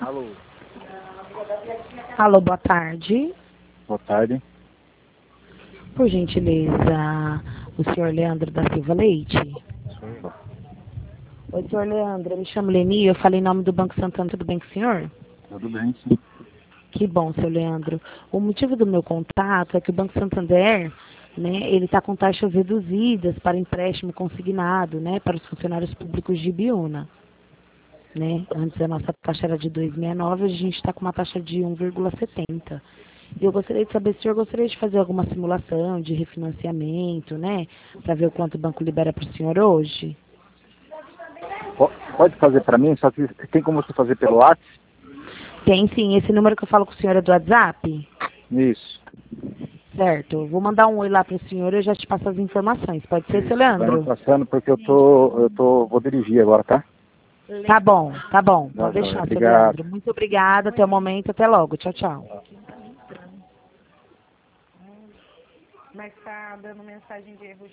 Alô. Alô, boa tarde. Boa tarde. Por gentileza, o senhor Leandro da Silva Leite? Sou eu. Oi, senhor Leandro, eu me chamo Leni, eu falei em nome do Banco Santander, tudo bem com o senhor? Tudo bem, sim. Que bom, seu Leandro. O motivo do meu contato é que o Banco Santander, né, ele está com taxas reduzidas para empréstimo consignado, né, para os funcionários públicos de Biúna. Né? Antes a nossa taxa era de 2,69, a gente está com uma taxa de 1,70. Eu gostaria de saber se o senhor gostaria de fazer alguma simulação de refinanciamento, né, para ver o quanto o banco libera para o senhor hoje. Pode fazer para mim, só que tem como você fazer pelo WhatsApp? Tem sim, esse número que eu falo com o senhor é do WhatsApp? Isso. Certo, vou mandar um oi lá para o senhor e eu já te passo as informações. Pode ser, seu Vai me Leandro? passando porque vou dirigir agora, tá? Tá bom, tá bom. Tá, Pode joia. deixar, seu Obrigado. Leandro. Muito obrigada, até o momento, até logo. Tchau, tchau. Mas tá dando mensagem de erro